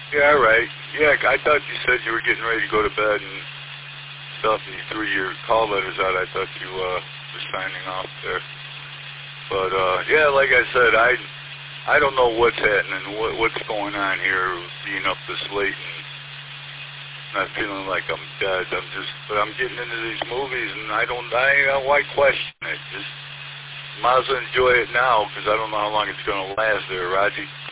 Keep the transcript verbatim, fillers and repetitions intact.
Yeah, all right. Yeah, I thought you said you were getting ready to go to bed and stuff, and you threw your call letters out. I thought you uh, were signing off there. But, uh, yeah, like I said, I I don't know what's happening, what, what's going on here, being up this late and not feeling like I'm dead. I'm just, but I'm getting into these movies, and I don't, I, why question it? Just might as well enjoy it now, because I don't know how long it's going to last there, Raji.